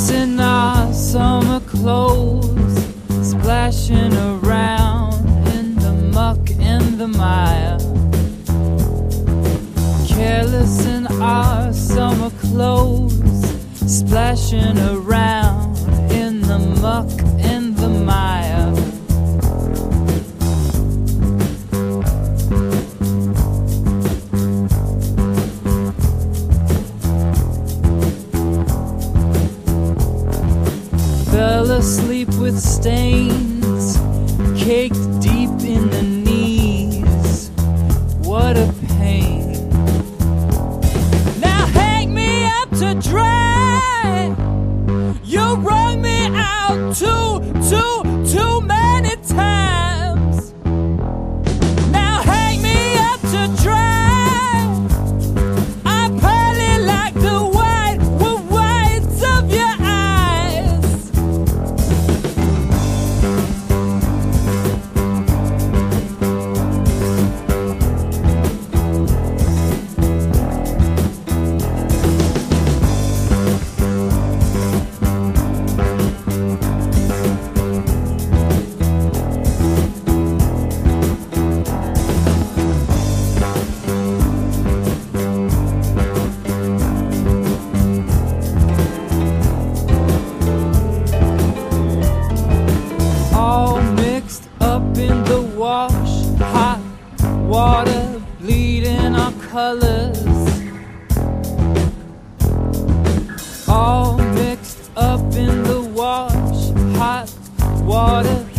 Careless in our summer clothes, splashing around in the muck and the mire. Careless in our summer clothes, splashing around in the muck and the mire. Fell asleep with stains caked deep in the knees. What a pain. Now hang me up to dry. You wrung me out too many times. Now hang me up to dry. I pearly like the whites of your eyes. In the wash, hot water bleeding our colors, all mixed up in the wash, hot water